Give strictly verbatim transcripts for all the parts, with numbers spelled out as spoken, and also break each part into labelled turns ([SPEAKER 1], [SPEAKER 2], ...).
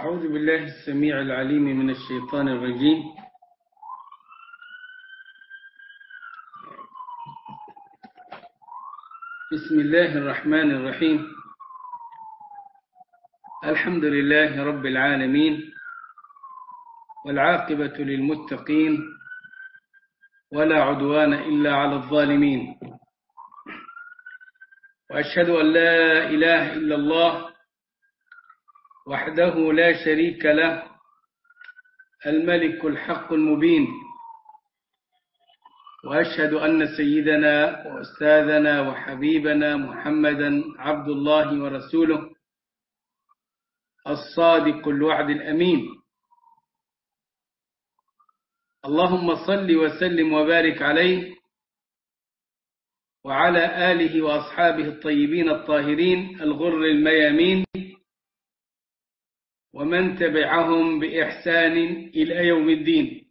[SPEAKER 1] أعوذ بالله السميع العليم من الشيطان الرجيم. بسم الله الرحمن الرحيم. الحمد لله رب العالمين، والعاقبة للمتقين، ولا عدوان إلا على الظالمين. وأشهد أن لا إله إلا الله وحده لا شريك له، الملك الحق المبين. وأشهد أن سيدنا وأستاذنا وحبيبنا محمدا عبد الله ورسوله الصادق الوعد الأمين. اللهم صل وسلم وبارك عليه وعلى آله وأصحابه الطيبين الطاهرين الغر الميامين، ومن تبعهم بإحسان إلى يوم الدين.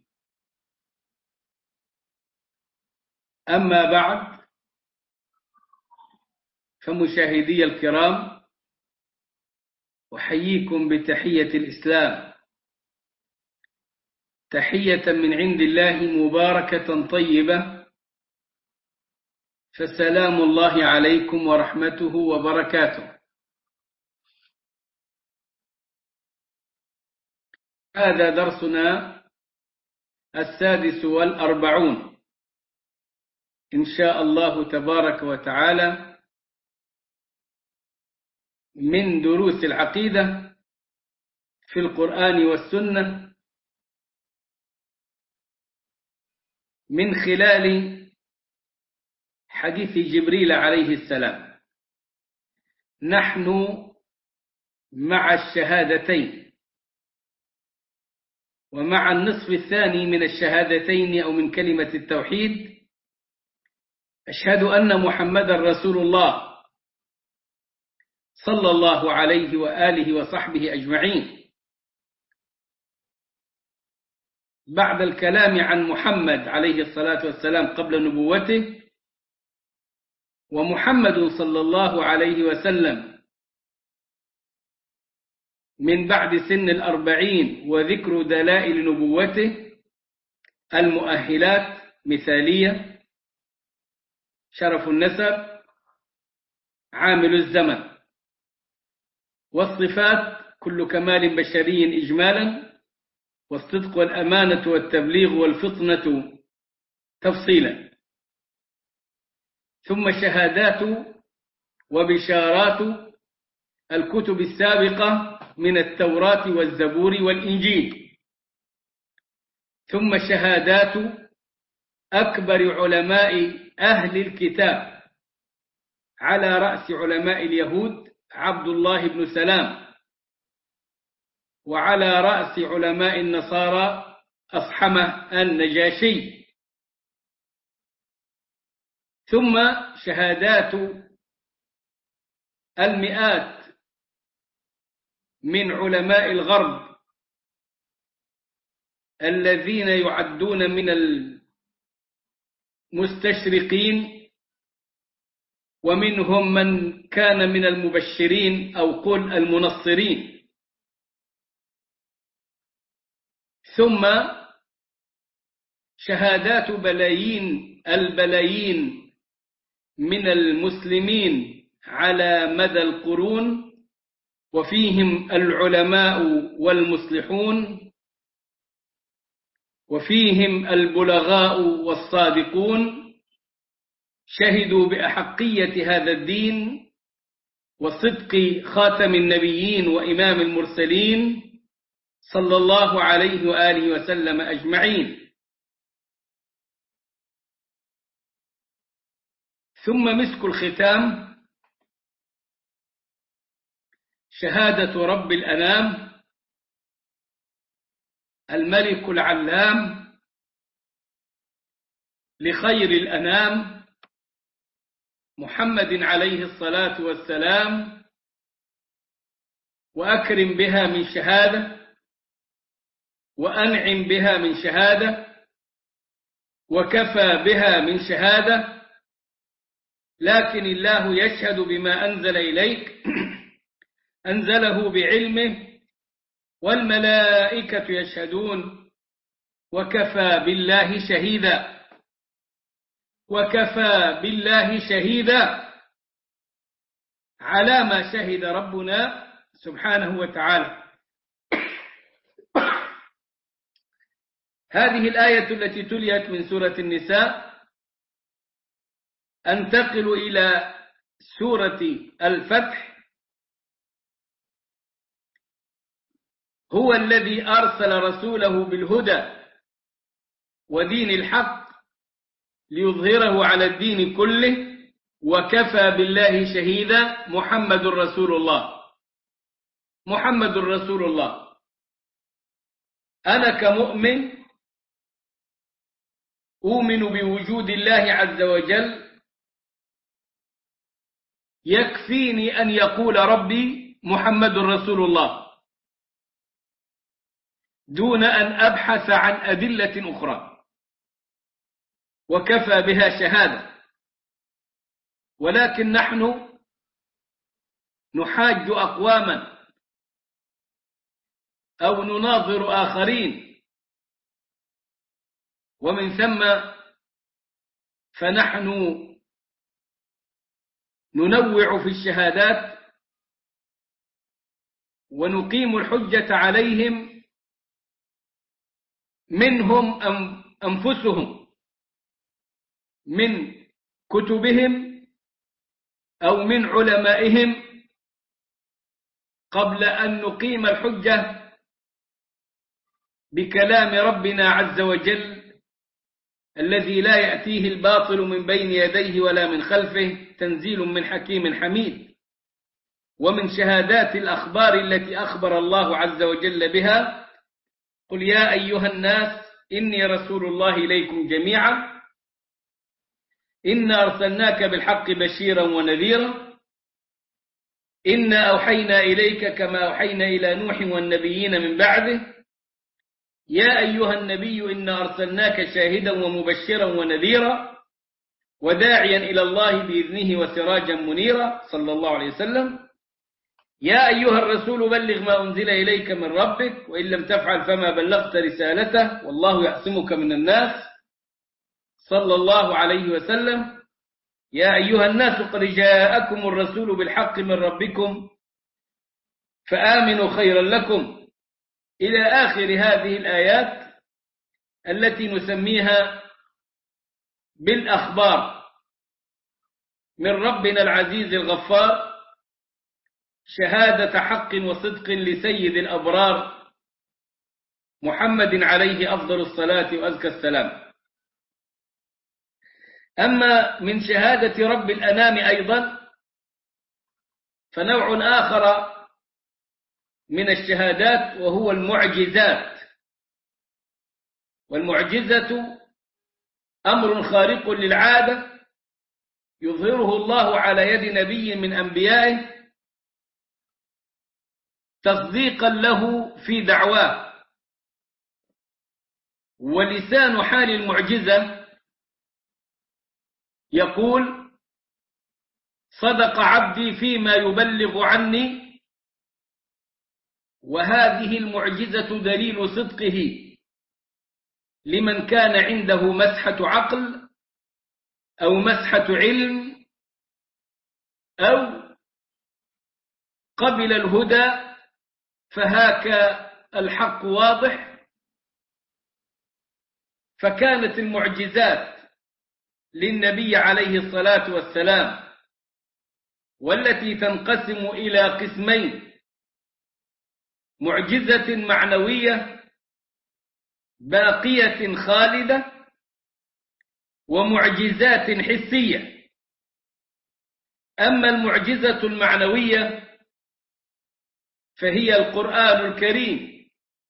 [SPEAKER 1] أما بعد، فمشاهدي الكرام، أحييكم بتحية الإسلام، تحية من عند الله مباركة طيبة، فسلام الله عليكم ورحمته وبركاته. هذا درسنا السادس والأربعون إن شاء الله تبارك وتعالى من دروس العقيدة في القرآن والسنة، من خلال حديث جبريل عليه السلام. نحن مع الشهادتين، ومع النصف الثاني من الشهادتين أو من كلمة التوحيد: أشهد أن محمدا رسول الله صلى الله عليه وآله وصحبه أجمعين. بعد الكلام عن محمد عليه الصلاة والسلام قبل نبوته، ومحمد صلى الله عليه وسلم من بعد سن الأربعين، وذكر دلائل نبوته المؤهلات مثالية: شرف النسب، عامل الزمن، والصفات كل كمال بشري إجمالا، والصدق والأمانة والتبليغ والفطنة تفصيلا، ثم شهادات وبشارات الكتب السابقة من التوراة والزبور والإنجيل، ثم شهادات أكبر علماء أهل الكتاب، على رأس علماء اليهود عبد الله بن سلام، وعلى رأس علماء النصارى أصحمة النجاشي، ثم شهادات المئات من علماء الغرب الذين يعدون من المستشرقين، ومنهم من كان من المبشرين أو قل المنصرين، ثم شهادات بلايين البلايين من المسلمين على مدى القرون، وفيهم العلماء والمصلحون، وفيهم البلغاء والصادقون، شهدوا بأحقية هذا الدين وصدق خاتم النبيين وإمام المرسلين صلى الله عليه وآله وسلم أجمعين. ثم مسك الختام: شهادة رب الأنام الملك العلام لخير الأنام محمد عليه الصلاة والسلام، وأكرم بها من شهادة، وأنعم بها من شهادة، وكفى بها من شهادة، لكن الله يشهد بما أنزل إليك أنزله بعلمه والملائكة يشهدون وكفى بالله شهيدا وكفى بالله شهيدا على ما شهد ربنا سبحانه وتعالى. هذه الآية التي تليت من سورة النساء. أنتقل إلى سورة الفتح. هو الذي أرسل رسوله بالهدى ودين الحق ليظهره على الدين كله وكفى بالله شهيدا. محمد رسول الله محمد رسول الله. أنا كمؤمن أؤمن بوجود الله عز وجل، يكفيني أن يقول ربي محمد رسول الله دون أن أبحث عن أدلة أخرى، وكفى بها شهادة. ولكن نحن نحاج أقواما أو نناظر آخرين، ومن ثم فنحن ننوع في الشهادات ونقيم الحجة عليهم، منهم أنفسهم من كتبهم أو من علمائهم، قبل أن نقيم الحجة بكلام ربنا عز وجل الذي لا يأتيه الباطل من بين يديه ولا من خلفه، تنزيل من حكيم حميد. ومن شهادات الأخبار التي أخبر الله عز وجل بها: قل يا أيها الناس إني رسول الله إليكم جميعا إنا أرسلناك بالحق بشيرا ونذيرا إنا أوحينا إليك كما أوحينا إلى نوح والنبيين من بعده يا أيها النبي إنا أرسلناك شاهدا ومبشرا ونذيرا وداعيا إلى الله بإذنه وسراجا منيرا صلى الله عليه وسلم. يا أيها الرسول بلغ ما أنزل إليك من ربك وإن لم تفعل فما بلغت رسالته والله يعصمك من الناس صلى الله عليه وسلم. يا أيها الناس قد جاءكم الرسول بالحق من ربكم فآمنوا خيرا لكم، إلى آخر هذه الآيات التي نسميها بالأخبار من ربنا العزيز الغفار، شهادة حق وصدق لسيد الأبرار محمد عليه أفضل الصلاة وأزكى السلام. أما من شهادة رب الأنام أيضا فنوع آخر من الشهادات وهو المعجزات. والمعجزة أمر خارق للعادة يظهره الله على يد نبي من أنبيائه تصديقا له في دعواه. ولسان حال المعجزة يقول: صدق عبدي فيما يبلغ عني. وهذه المعجزة دليل صدقه لمن كان عنده مسحة عقل أو مسحة علم أو قبل الهدى، فهاك الحق واضح. فكانت المعجزات للنبي عليه الصلاة والسلام والتي تنقسم إلى قسمين: معجزة معنوية باقية خالدة، ومعجزات حسية. أما المعجزة المعنوية فهي القرآن الكريم،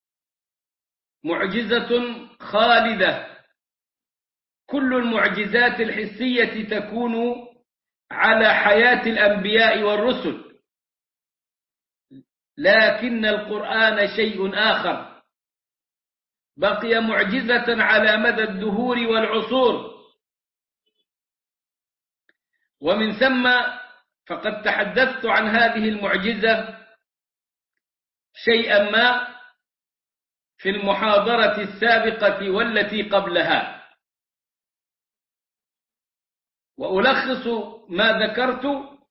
[SPEAKER 1] معجزة خالدة. كل المعجزات الحسية تكون على حياة الأنبياء والرسل، لكن القرآن شيء آخر، بقي معجزة على مدى الدهور والعصور. ومن ثم فقد تحدثت عن هذه المعجزة شيئا ما في المحاضرة السابقة والتي قبلها، وألخص ما ذكرت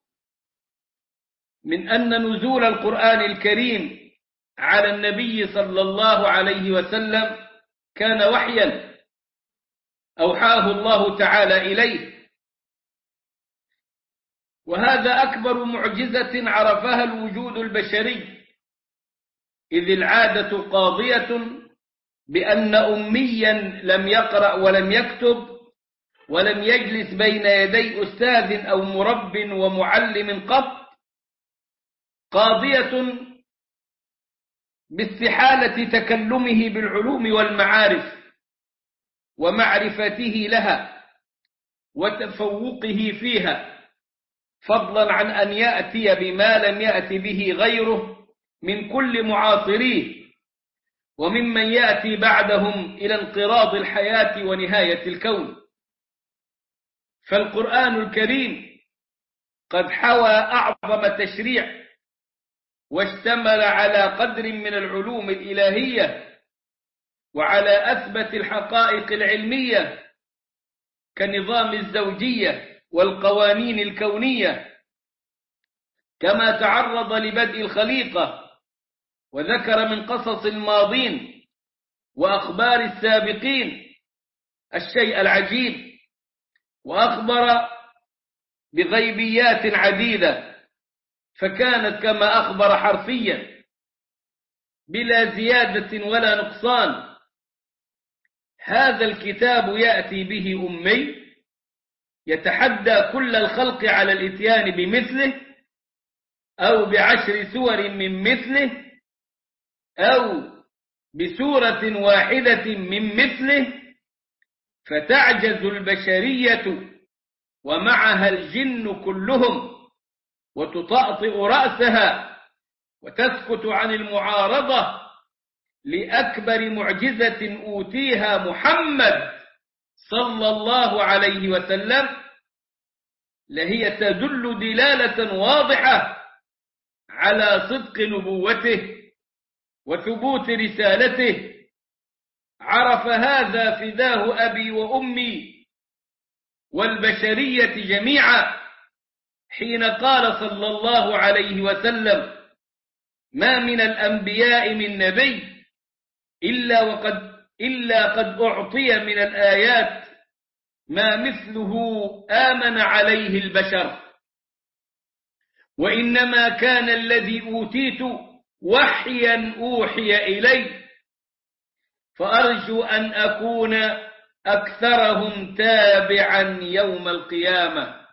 [SPEAKER 1] من أن نزول القرآن الكريم على النبي صلى الله عليه وسلم كان وحيا أوحاه الله تعالى إليه، وهذا أكبر معجزة عرفها الوجود البشري، إذ العادة قاضية بأن أميا لم يقرأ ولم يكتب ولم يجلس بين يدي أستاذ أو مرب ومعلم قط قاضية باستحالة تكلمه بالعلوم والمعارف ومعرفته لها وتفوقه فيها، فضلا عن أن يأتي بما لم يأتي به غيره من كل معاصريه وممن يأتي بعدهم إلى انقراض الحياة ونهاية الكون. فالقرآن الكريم قد حوى أعظم تشريع واشتمل على قدر من العلوم الإلهية وعلى أثبت الحقائق العلمية كنظام الزوجية والقوانين الكونية، كما تعرض لبدء الخليقة وذكر من قصص الماضين وأخبار السابقين الشيء العجيب، وأخبر بغيبيات عديدة، فكانت كما أخبر حرفيا بلا زيادة ولا نقصان. هذا الكتاب يأتي به أمي يتحدى كل الخلق على الإتيان بمثله أو بعشر سور من مثله أو بسورة واحدة من مثله، فتعجز البشرية ومعها الجن كلهم وتطأطئ رأسها وتسكت عن المعارضة لأكبر معجزة أوتيها محمد صلى الله عليه وسلم، لهي تدل دلالة واضحة على صدق نبوته وثبوت رسالته. عرف هذا فداه أبي وأمي والبشرية جميعا حين قال صلى الله عليه وسلم: ما من الأنبياء من نبي إلا وقد إلا قد أعطي من الآيات ما مثله آمن عليه البشر، وإنما كان الذي أوتيت وحيا أوحي إلي، فأرجو أن أكون أكثرهم تابعا يوم القيامة.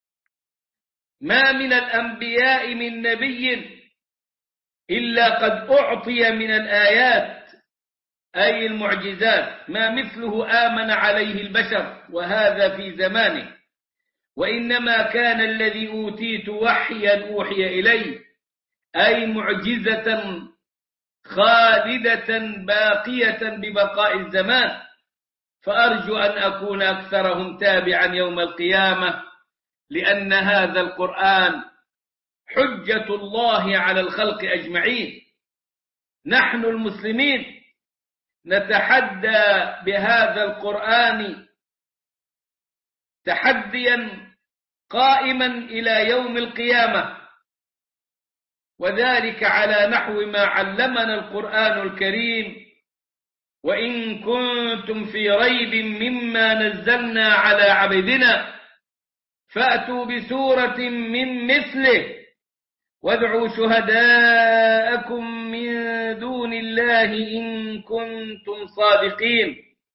[SPEAKER 1] ما من الأنبياء من نبي إلا قد أعطي من الآيات أي المعجزات ما مثله آمن عليه البشر، وهذا في زمانه، وإنما كان الذي أوتيت وحيا أوحي إلي أي معجزة خالدة باقية ببقاء الزمان، فأرجو أن أكون أكثرهم تابعا يوم القيامة، لأن هذا القرآن حجة الله على الخلق أجمعين. نحن المسلمين نتحدى بهذا القرآن تحديا قائما إلى يوم القيامة، وذلك على نحو ما علمنا القرآن الكريم: وإن كنتم في ريب مما نزلنا على عبدنا فأتوا بسورة من مثله وادعوا شهداءكم من دون الله إن كنتم صادقين،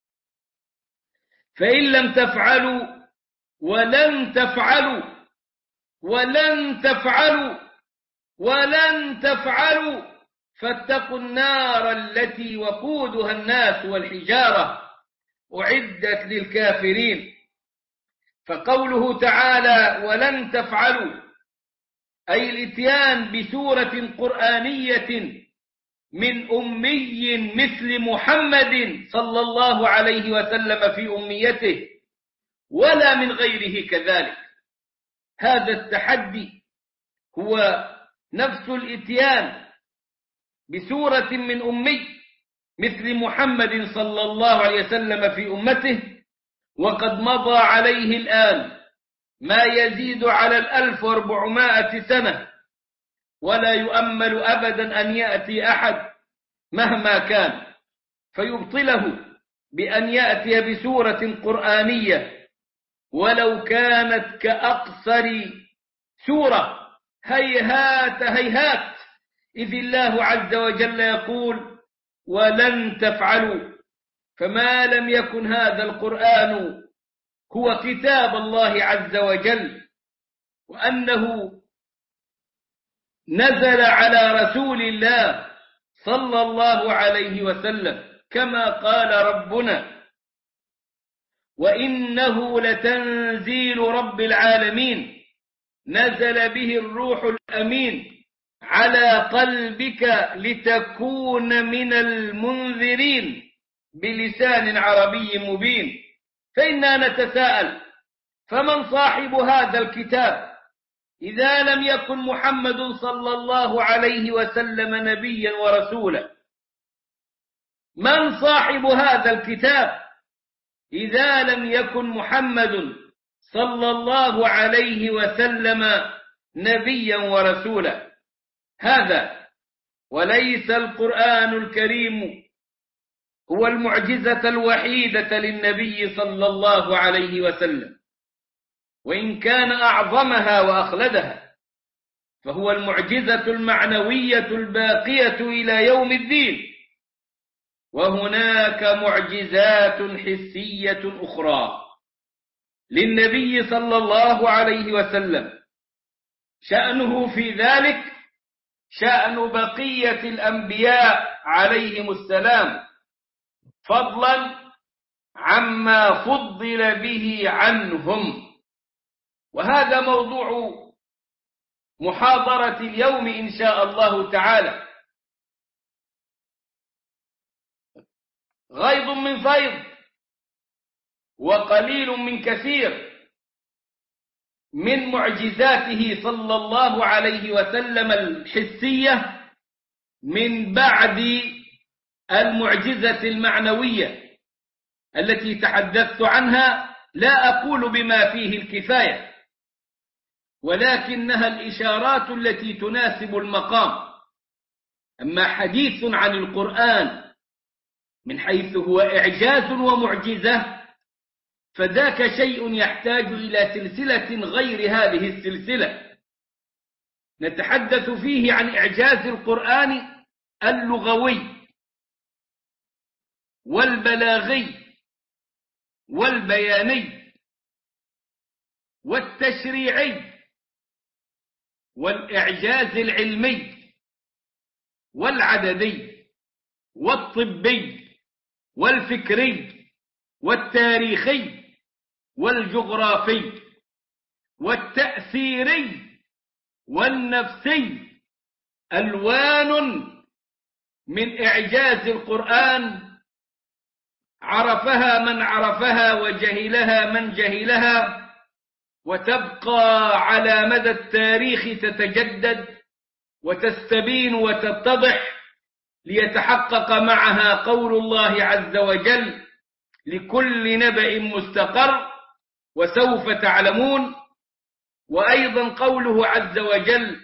[SPEAKER 1] فإن لم تفعلوا ولن تفعلوا ولن تفعلوا ولن تفعلوا فاتقوا النار التي وقودها الناس والحجارة أعدت للكافرين. فقوله تعالى ولن تفعلوا أي الإتيان بسورة قرآنية من أمي مثل محمد صلى الله عليه وسلم في أميته ولا من غيره كذلك. هذا التحدي هو نفس الإتيان بسورة من أمي مثل محمد صلى الله عليه وسلم في أمته، وقد مضى عليه الآن ما يزيد على الألف واربعمائة سنة، ولا يؤمل أبدا أن يأتي أحد مهما كان فيبطله بأن يأتي بسورة قرآنية ولو كانت كأقصر سورة. هيهات هيهات، إذ الله عز وجل يقول: ولن تفعلوا. فما لم يكن هذا القرآن هو كتاب الله عز وجل، وأنه نزل على رسول الله صلى الله عليه وسلم، كما قال ربنا: وإنه لتنزيل رب العالمين نزل به الروح الأمين على قلبك لتكون من المنذرين بلسان عربي مبين. فإننا نتساءل: فمن صاحب هذا الكتاب إذا لم يكن محمد صلى الله عليه وسلم نبيا ورسولا؟ من صاحب هذا الكتاب إذا لم يكن محمد صلى الله عليه وسلم نبيا ورسولا؟ هذا وليس القرآن الكريم هو المعجزة الوحيدة للنبي صلى الله عليه وسلم، وإن كان أعظمها وأخلدها، فهو المعجزة المعنوية الباقية إلى يوم الدين. وهناك معجزات حسية أخرى للنبي صلى الله عليه وسلم، شأنه في ذلك شأن بقية الأنبياء عليهم السلام، فضلا عما فضل به عنهم. وهذا موضوع محاضرة اليوم إن شاء الله تعالى. غيض من فيض وقليل من كثير من معجزاته صلى الله عليه وسلم الحسية من بعد المعجزة المعنوية التي تحدثت عنها. لا أقول بما فيه الكفاية، ولكنها الإشارات التي تناسب المقام. أما حديث عن القرآن من حيث هو إعجاز ومعجزة فذاك شيء يحتاج إلى سلسلة غير هذه السلسلة. نتحدث فيه عن إعجاز القرآن اللغوي والبلاغي والبياني والتشريعي والإعجاز العلمي والعددي والطبي والفكري والتاريخي والجغرافي والتأثيري والنفسي. ألوان من إعجاز القرآن عرفها من عرفها وجهلها من جهلها، وتبقى على مدى التاريخ تتجدد وتستبين وتتضح، ليتحقق معها قول الله عز وجل: لكل نبأ مستقر وسوف تعلمون. وأيضا قوله عز وجل: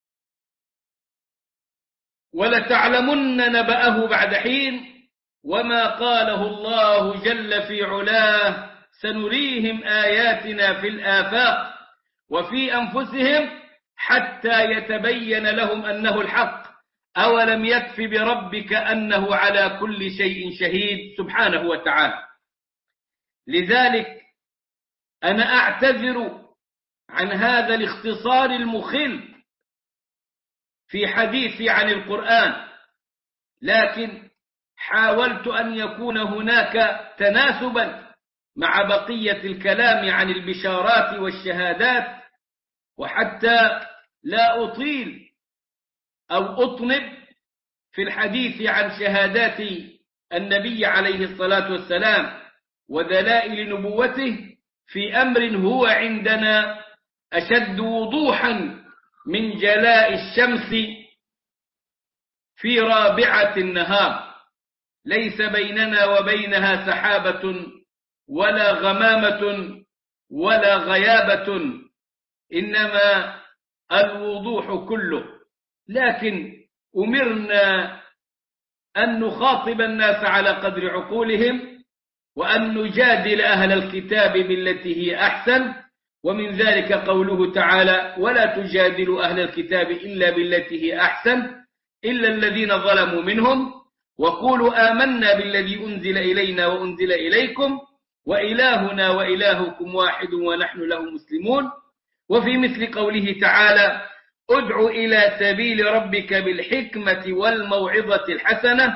[SPEAKER 1] ولتعلمن نبأه بعد حين. وما قاله الله جل في علاه: سنريهم آياتنا في الآفاق وفي أنفسهم حتى يتبين لهم أنه الحق أولم يكف بربك أنه على كل شيء شهيد سبحانه وتعالى. لذلك أنا أعتذر عن هذا الاختصار المخل في حديثي عن القرآن، لكن حاولت أن يكون هناك تناسبا مع بقية الكلام عن البشارات والشهادات، وحتى لا أطيل أو أطنب في الحديث عن شهادات النبي عليه الصلاة والسلام ودلائل نبوته في أمر هو عندنا أشد وضوحا من جلاء الشمس في رابعة النهار. ليس بيننا وبينها سحابة ولا غمامة ولا غيابة، إنما الوضوح كله. لكن أمرنا أن نخاطب الناس على قدر عقولهم، وأن نجادل أهل الكتاب بالتي هي أحسن. ومن ذلك قوله تعالى: ولا تجادلوا أهل الكتاب إلا بالتي هي أحسن إلا الذين ظلموا منهم وقولوا آمنا بالذي أنزل إلينا وأنزل إليكم وإلهنا وإلهكم واحد ونحن له مسلمون. وفي مثل قوله تعالى: ادع إلى سبيل ربك بالحكمة والموعظة الحسنة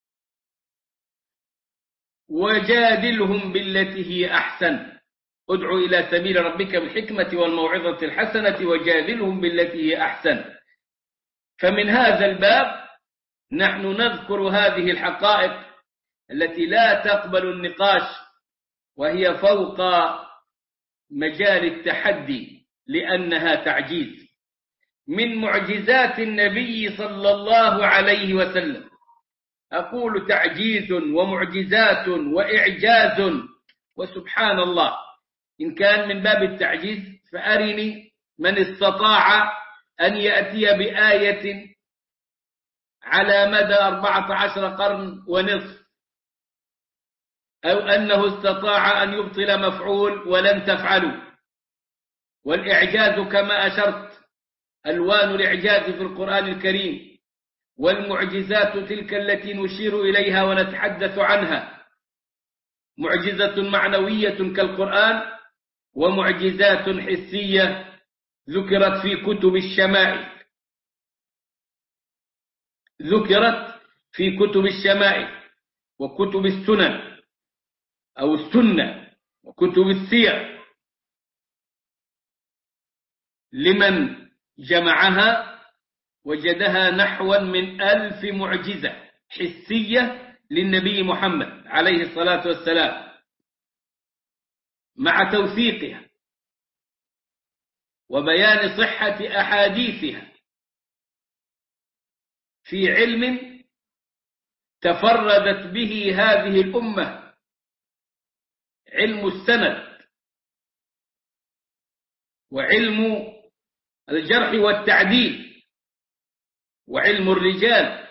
[SPEAKER 1] وجادلهم بالتي هي أحسن. ادع إلى سبيل ربك بالحكمة والموعظة الحسنة وجادلهم بالتي هي أحسن. فمن هذا الباب نحن نذكر هذه الحقائق التي لا تقبل النقاش، وهي فوق مجال التحدي لأنها تعجيز. من معجزات النبي صلى الله عليه وسلم، أقول تعجيز ومعجزات وإعجاز، وسبحان الله إن كان من باب التعجيز فأرني من استطاع أن يأتي بآية على مدى أربعة عشر قرن ونصف، أو أنه استطاع أن يبطل مفعول ولن تفعلوا. والإعجاز كما أشرت ألوان الإعجاز في القرآن الكريم، والمعجزات تلك التي نشير إليها ونتحدث عنها، معجزة معنوية كالقرآن، ومعجزات حسية ذكرت في كتب الشمائل ذكرت في كتب الشمائل وكتب السنن أو السنة وكتب السير. لمن جمعها وجدها نحوا من ألف معجزة حسية للنبي محمد عليه الصلاة والسلام، مع توثيقها وبيان صحة أحاديثها في علم تفردت به هذه الأمة، علم السند وعلم الجرح والتعديل وعلم الرجال،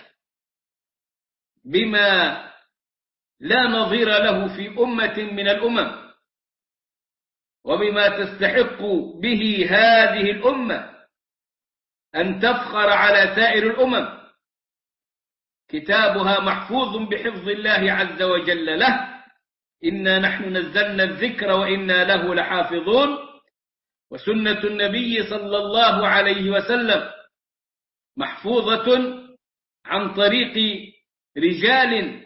[SPEAKER 1] بما لا نظير له في أمة من الأمم، وبما تستحق به هذه الأمة أن تفخر على سائر الأمم. كتابها محفوظ بحفظ الله عز وجل له، إنا نحن نزلنا الذكر وإنا له لحافظون. وسنة النبي صلى الله عليه وسلم محفوظة عن طريق رجال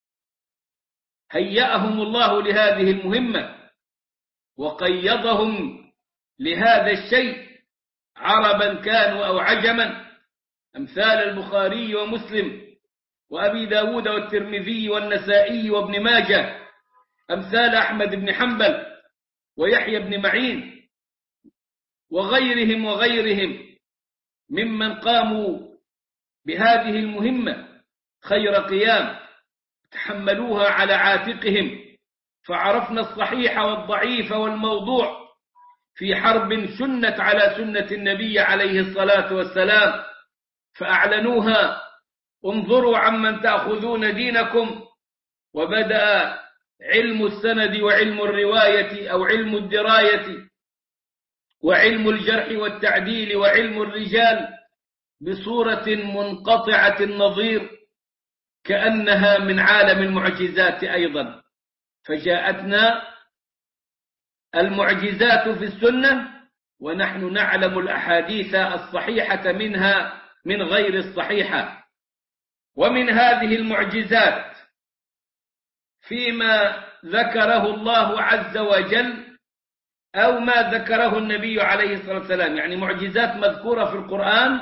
[SPEAKER 1] هيأهم الله لهذه المهمة وقيضهم لهذا الشيء، عربا كانوا أو عجما، أمثال البخاري ومسلم وأبي داود والترمذي والنسائي وابن ماجه، أمثال أحمد بن حنبل ويحيى بن معين وغيرهم وغيرهم ممن قاموا بهذه المهمة خير قيام، تحملوها على عاتقهم، فعرفنا الصحيح والضعيف والموضوع في حرب شنت على سنة النبي عليه الصلاة والسلام، فأعلنوها: انظروا عمن تأخذون دينكم. وبدأ علم السند وعلم الرواية أو علم الدراية وعلم الجرح والتعديل وعلم الرجال بصورة منقطعة النظير، كأنها من عالم المعجزات أيضا. فجاءتنا المعجزات في السنة ونحن نعلم الأحاديث الصحيحة منها من غير الصحيحة. ومن هذه المعجزات فيما ذكره الله عز وجل أو ما ذكره النبي عليه الصلاة والسلام، يعني معجزات مذكورة في القرآن،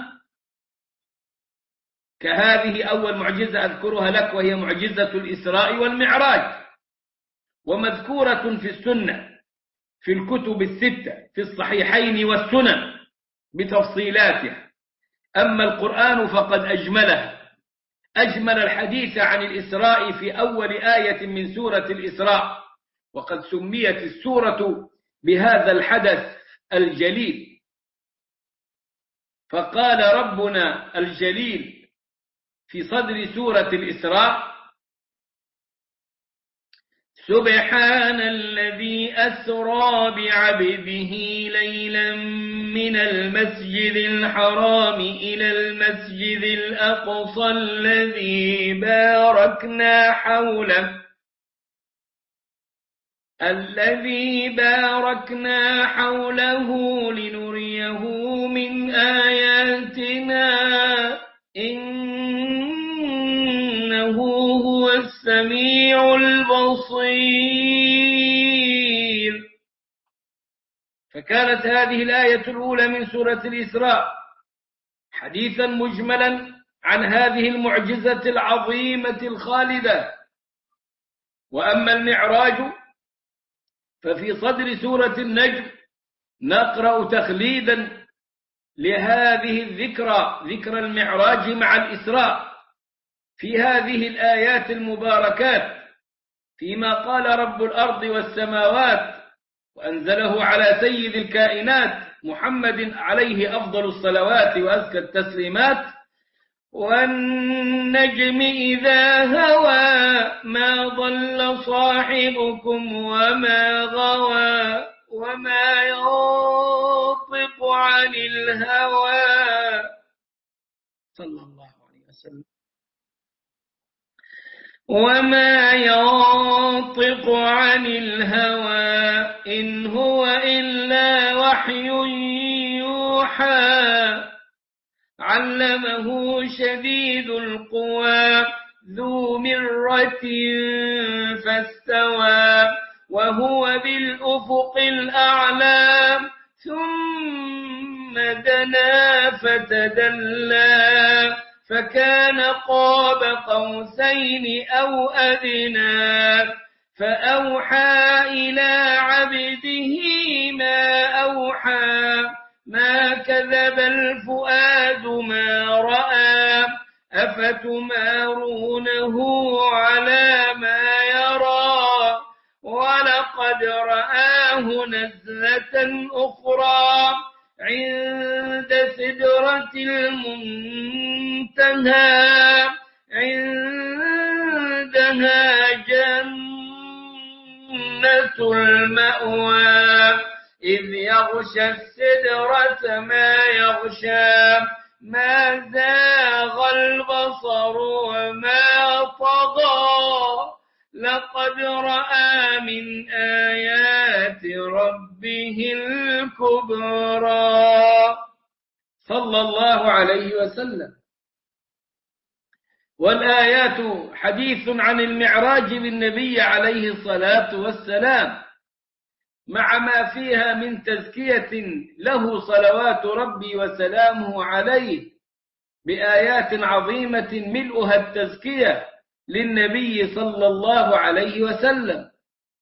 [SPEAKER 1] كهذه أول معجزة أذكرها لك وهي معجزة الإسراء والمعراج، ومذكورة في السنة في الكتب الستة في الصحيحين والسنن بتفصيلاتها. أما القرآن فقد أجملها، أجمل الحديث عن الإسراء في أول آية من سورة الإسراء، وقد سميت السورة بهذا الحدث الجليل. فقال ربنا الجليل في صدر سورة الإسراء: سبحان الذي أسرى بعبده ليلا من المسجد الحرام إلى المسجد الأقصى الذي باركنا حوله الذي باركنا حوله لنريه من آياتنا إنه هو السميع البصير. فكانت هذه الآية الأولى من سورة الإسراء حديثا مجملا عن هذه المعجزة العظيمة الخالدة. وأما المعراج ففي صدر سورة النجم نقرأ تخليدا لهذه الذكرى، ذكر المعراج مع الإسراء، في هذه الآيات المباركات، فيما قال رب الأرض والسماوات وأنزله على سيد الكائنات محمد عليه أفضل الصلوات وأزكى التسليمات: والنجم إذا هوى ما ضل صاحبكم وما غوى وما ينطق عن الهوى صلى الله عليه وسلم وما ينطق عن الهوى إن هو إلا وحي يوحى علمه شديد القوى ذو مرة فاستوى وهو بالأفق الأعلى ثم دنا فتدلى فكان قاب قوسين أو أدنى فأوحى إلى عبده ما أوحى ما كذب الفؤاد ما رأى أفتمارونه على ما يرى ولقد رآه نزلة أخرى عند سدرة المنتهى عندها جنة المأوى إذ يغشى السدرة ما يغشى ما زاغ البصر وما طغى لقد رأى من آيات ربه الكبرى صلى الله عليه وسلم. والآيات حديث عن المعراج بالنبي عليه الصلاة والسلام، مع ما فيها من تزكية له صلوات ربي وسلامه عليه بآيات عظيمة ملؤها التزكية للنبي صلى الله عليه وسلم.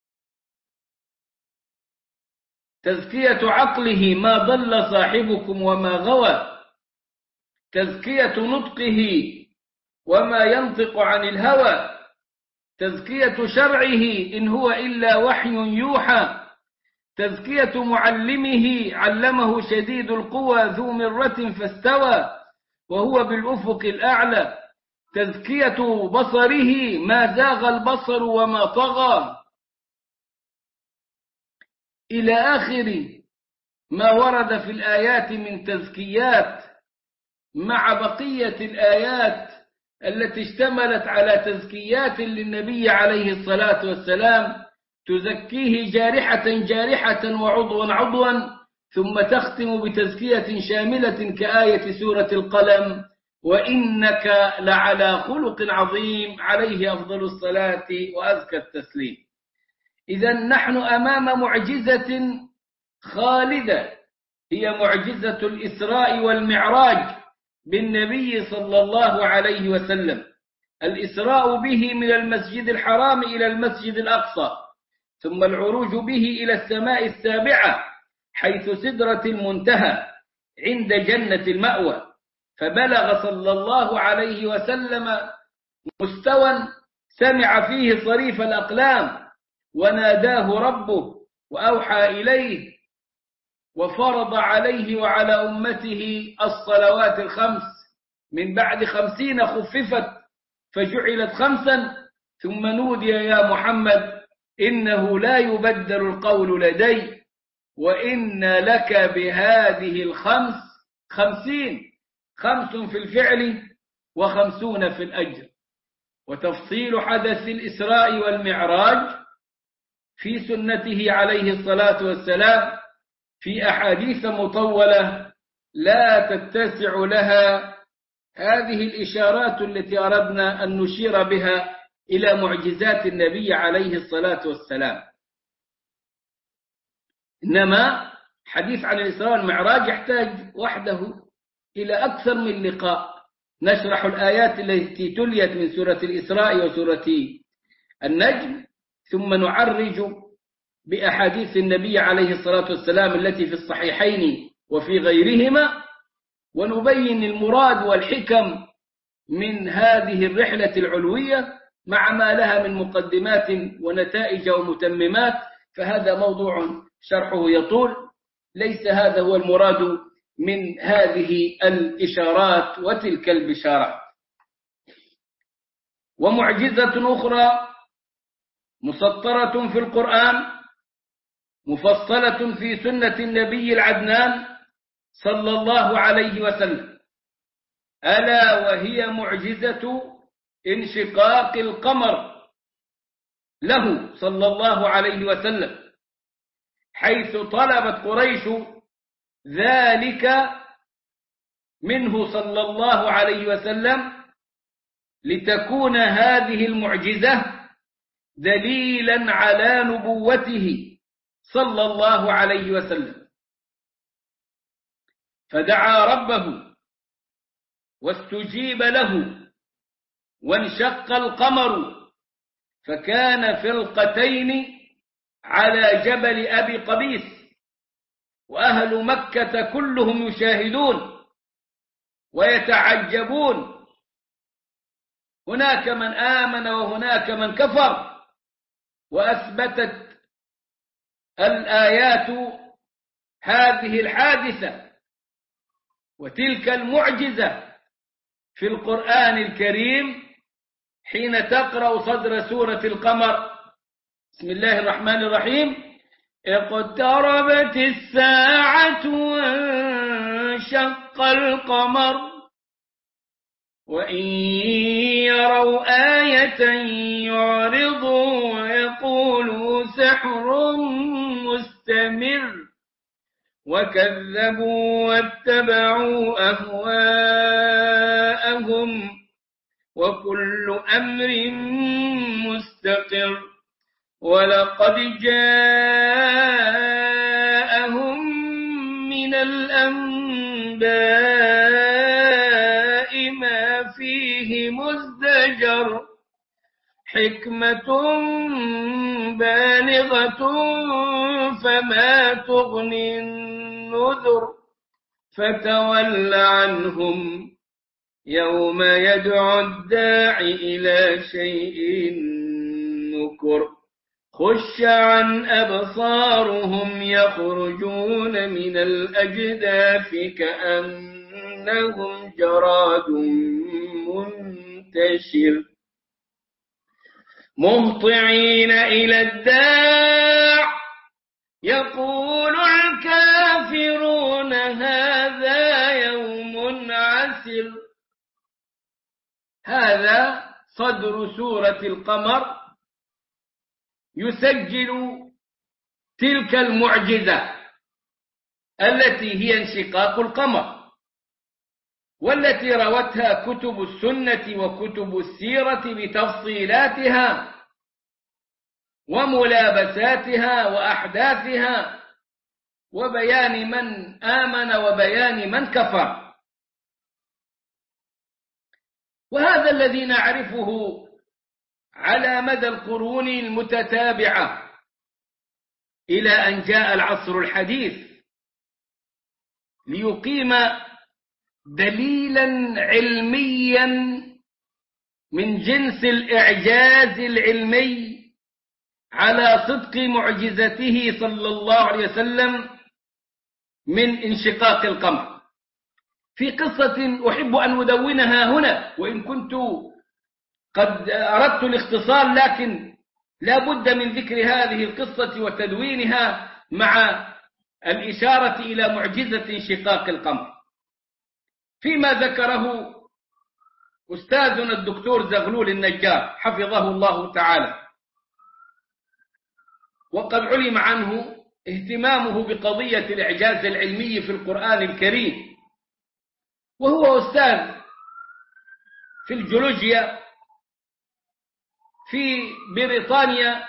[SPEAKER 1] تزكية عقله ما ضل صاحبكم وما غوى، تزكية نطقه وما ينطق عن الهوى، تزكية شرعه إن هو إلا وحي يوحى، تزكية معلمه علمه شديد القوى ذو مرة فاستوى وهو بالأفق الأعلى، تزكية بصره ما زاغ البصر وما طغى، إلى آخر ما ورد في الآيات من تزكيات، مع بقية الآيات التي اشتملت على تزكيات للنبي عليه الصلاة والسلام تزكيه جارحة جارحة وعضوا عضوا، ثم تختم بتزكية شاملة كآية سورة القلم: وإنك لعلى خلق عظيم عليه أفضل الصلاة وأزكى التسليم. إذن نحن أمام معجزة خالدة هي معجزة الإسراء والمعراج بالنبي صلى الله عليه وسلم، الإسراء به من المسجد الحرام إلى المسجد الأقصى، ثم العروج به إلى السماء السابعة حيث سدرة المنتهى عند جنة المأوى، فبلغ صلى الله عليه وسلم مستوى سمع فيه صريف الأقلام وناداه ربه وأوحى إليه وفرض عليه وعلى أمته الصلوات الخمس، من بعد خمسين خففت فجعلت خمسا، ثم نودي يا محمد إنه لا يبدل القول لدي وإن لك بهذه الخمس خمسين، خمس في الفعل وخمسون في الأجر. وتفصيل حدث الإسراء والمعراج في سنته عليه الصلاة والسلام في أحاديث مطولة لا تتسع لها هذه الإشارات التي أردنا أن نشير بها إلى معجزات النبي عليه الصلاة والسلام. إنما حديث عن الإسراء والمعراج يحتاج وحده إلى أكثر من لقاء، نشرح الآيات التي تليت من سورة الإسراء وسورة النجم، ثم نعرج بأحاديث النبي عليه الصلاة والسلام التي في الصحيحين وفي غيرهما، ونبين المراد والحكم من هذه الرحلة العلوية مع ما لها من مقدمات ونتائج ومتممات، فهذا موضوع شرحه يطول، ليس هذا هو المراد من هذه الإشارات وتلك البشارات. ومعجزة أخرى مسطرة في القرآن مفصلة في سنة النبي العدنان صلى الله عليه وسلم، ألا وهي معجزة انشقاق القمر له صلى الله عليه وسلم، حيث طلبت قريش ذلك منه صلى الله عليه وسلم لتكون هذه المعجزة دليلا على نبوته صلى الله عليه وسلم. فدعا ربه واستجيب له وانشق القمر، فكان فرقتين على جبل أبي قبيس، وأهل مكة كلهم يشاهدون ويتعجبون، هناك من آمن وهناك من كفر، وأثبتت الآيات هذه الحادثة وتلك المعجزة في القرآن الكريم حين تقرأ صدر سورة القمر. بسم الله الرحمن الرحيم: اقتربت الساعة وانشق القمر وإن يروا آية يعرضوا ويقولوا سحر مستمر وكذبوا واتبعوا أهواءهم وكل أمر مستقر ولقد جاءهم من الأنباء ما فيه مزدجر حكمة بالغة فما تغني النذر فتول عنهم يوم يدعو الداعي إلى شيء نكر خش عن أبصارهم يخرجون من الأجداث كأنهم جراد منتشر مهطعين إلى الداع يقول الكافرون هذا يوم عسر. هذا صدر سورة القمر يسجل تلك المعجزة التي هي انشقاق القمر، والتي روتها كتب السنة وكتب السيرة بتفصيلاتها وملابساتها وأحداثها وبيان من آمن وبيان من كفر. وهذا الذي نعرفه على مدى القرون المتتابعة إلى أن جاء العصر الحديث ليقيم دليلا علميا من جنس الإعجاز العلمي على صدق معجزته صلى الله عليه وسلم من انشقاق القمر. في قصة أحب أن أدونها هنا، وإن كنت قد أردت الاختصار، لكن لا بد من ذكر هذه القصة وتدوينها مع الإشارة إلى معجزة انشقاق القمر. فيما ذكره أستاذنا الدكتور زغلول النجار حفظه الله تعالى، وقد علم عنه اهتمامه بقضية الإعجاز العلمي في القرآن الكريم، وهو أستاذ في الجيولوجيا في بريطانيا،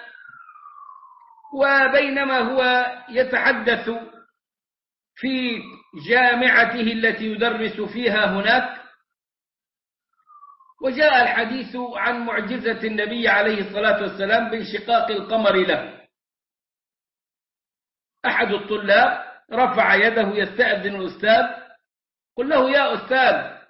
[SPEAKER 1] وبينما هو يتحدث في جامعته التي يدرس فيها هناك، وجاء الحديث عن معجزة النبي عليه الصلاة والسلام بانشقاق القمر له. أحد الطلاب رفع يده يستأذن الأستاذ، قل له: يا أستاذ،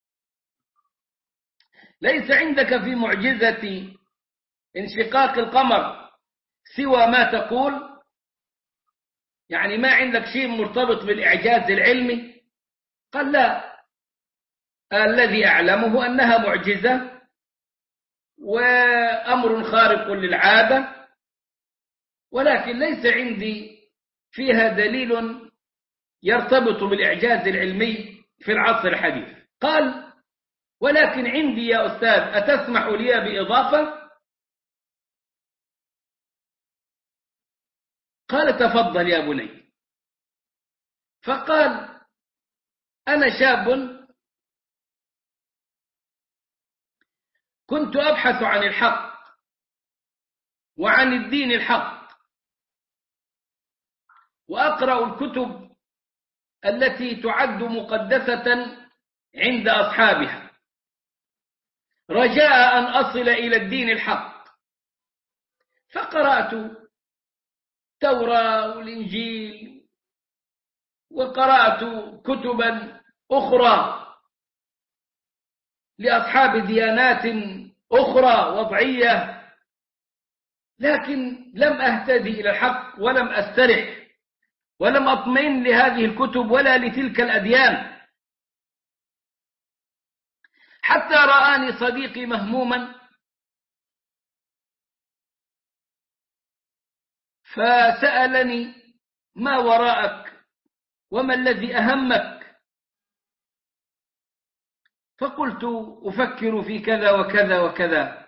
[SPEAKER 1] ليس عندك في معجزة انشقاق القمر سوى ما تقول؟ يعني ما عندك شيء مرتبط بالإعجاز العلمي؟ قال: لا، الذي أعلمه أنها معجزة وأمر خارق للعادة، ولكن ليس عندي فيها دليل يرتبط بالإعجاز العلمي في العصر الحديث. قال: ولكن عندي يا أستاذ، أتسمح لي بإضافة؟ قال: تفضل يا بني. فقال: أنا شاب كنت أبحث عن الحق وعن الدين الحق، وأقرأ الكتب التي تعد مقدسة عند أصحابها رجاء أن أصل إلى الدين الحق. فقرأت التوراة والإنجيل، وقرأت كتبا أخرى لأصحاب ديانات أخرى وضعية، لكن لم أهتدي إلى الحق ولم أسترح ولم أطمئن لهذه الكتب ولا لتلك الأديان، حتى رآني صديقي مهموما فسألني: ما وراءك وما الذي أهمك؟ فقلت: أفكر في كذا وكذا وكذا.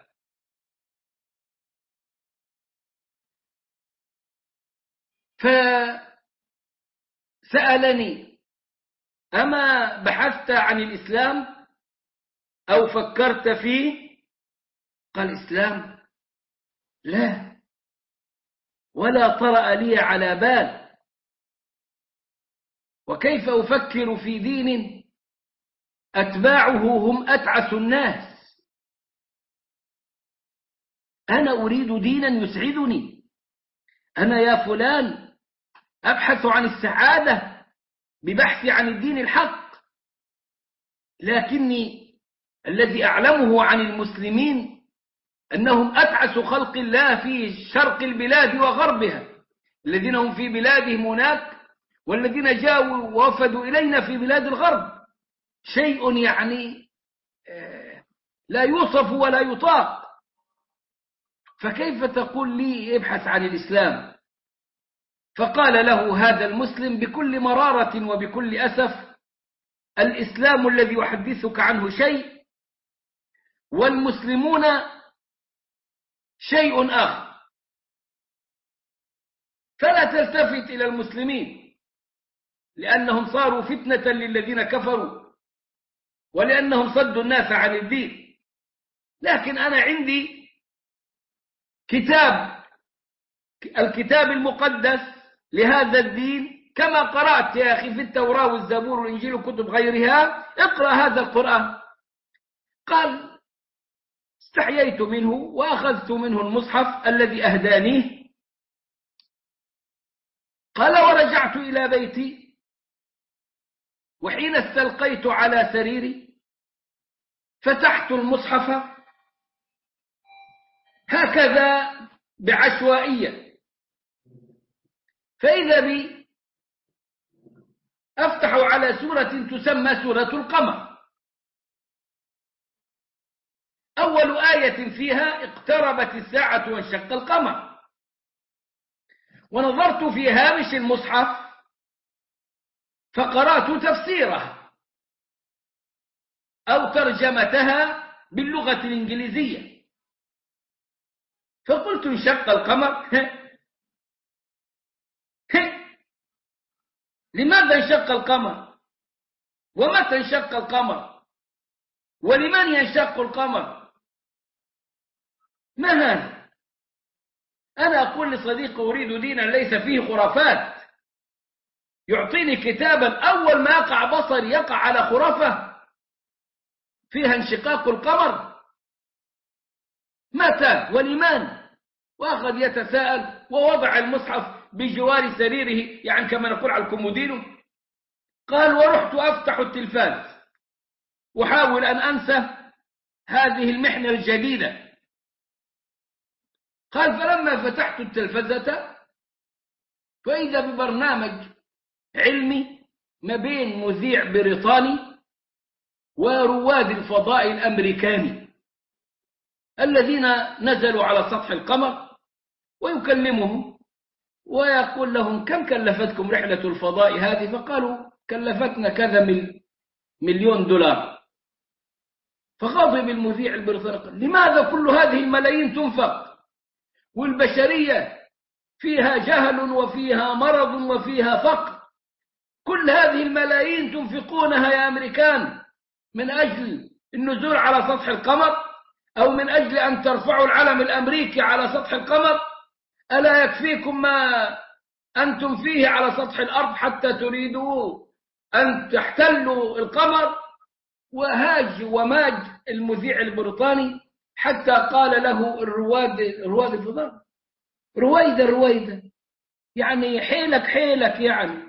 [SPEAKER 1] فسألني: أما بحثت عن الإسلام أو فكرت فيه؟ قال: الإسلام لا، ولا طرأ لي على بال، وكيف أفكر في دين أتباعه هم أتعس الناس؟ أنا أريد دينا يسعدني، أنا يا فلان أبحث عن السعادة ببحث عن الدين الحق، لكني الذي أعلمه عن المسلمين أنهم أتعس خلق الله في شرق البلاد وغربها، الذين هم في بلادهم هناك والذين جاءوا ووفدوا إلينا في بلاد الغرب، شيء يعني لا يوصف ولا يطاق. فكيف تقول لي ابحث عن الإسلام؟ فقال له هذا المسلم بكل مرارة وبكل أسف: الإسلام الذي أحدثك عنه شيء، والمسلمون شيء آخر، فلا تلتفت إلى المسلمين، لأنهم صاروا فتنة للذين كفروا، ولأنهم صدوا الناس عن الدين. لكن أنا عندي كتاب، الكتاب المقدس لهذا الدين، كما قرأت يا أخي في التوراة والزبور والإنجيل وكتب غيرها، اقرأ هذا القرآن. قال: استحييت منه وأخذت منه المصحف الذي أهدانيه. قال: ورجعت إلى بيتي، وحين استلقيت على سريري فتحت المصحف هكذا بعشوائية. فإذا بي أفتح على سورة تسمى سورة القمر. أول آية فيها اقتربت الساعة وانشق القمر، ونظرت في هامش المصحف فقرأت تفسيرها أو ترجمتها باللغة الإنجليزية، فقلت انشق القمر. لماذا انشق القمر؟ ومتى انشق القمر؟ ولمن ينشق القمر؟ ما هذا؟ أنا أقول لصديقي أريد دينا ليس فيه خرافات، يعطيني كتابا أول ما يقع بصر يقع على خرافة فيها انشقاق القمر. متى ولمن؟ وأخذ يتساءل ووضع المصحف بجوار سريره، يعني كما نقول على الكومودينو. قال ورحت أفتح التلفاز وحاول أن أنسى هذه المحنة الجديدة. قال فلما فتحت التلفزة فإذا ببرنامج علمي ما بين مذيع بريطاني ورواد الفضاء الأمريكاني الذين نزلوا على سطح القمر، ويكلمهم ويقول لهم كم كلفتكم رحلة الفضاء هذه؟ فقالوا كلفتنا كذا مليون دولار. فغضب المذيع البريطاني قال لماذا كل هذه الملايين تنفق والبشرية فيها جهل وفيها مرض وفيها فقر، كل هذه الملايين تنفقونها يا أمريكان من أجل النزول على سطح القمر أو من أجل أن ترفعوا العلم الأمريكي على سطح القمر؟ ألا يكفيكم ما أنتم فيه على سطح الأرض حتى تريدوا أن تحتلوا القمر؟ وهاج وماج المذيع البريطاني حتى قال له الرواد رواد الفضاء رويدة رويدة، يعني حيلك حيلك، يعني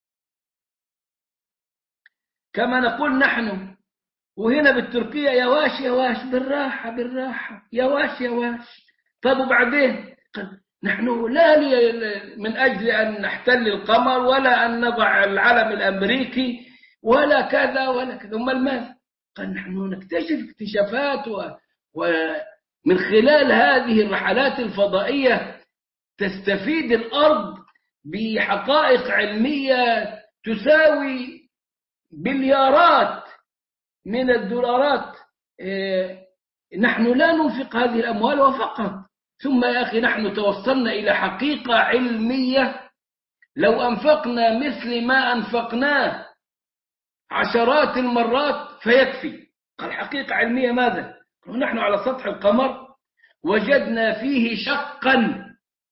[SPEAKER 1] كما نقول نحن وهنا بالتركية يا واش يا واش، بالراحة بالراحة، يا واش يا واش. طب وبعدين؟ نحن لا من أجل أن نحتل القمر ولا أن نضع العلم الأمريكي ولا كذا ولا كذا، أمال ماذا؟ قال نحن نكتشف اكتشافات و... ومن خلال هذه الرحلات الفضائية تستفيد الأرض بحقائق علمية تساوي بليارات من الدولارات. إيه نحن لا ننفق هذه الأموال وفقط. ثم يا أخي نحن توصلنا إلى حقيقة علمية لو أنفقنا مثل ما أنفقناه عشرات المرات فيكفي. قال حقيقة علمية ماذا؟ نحن على سطح القمر وجدنا فيه شقا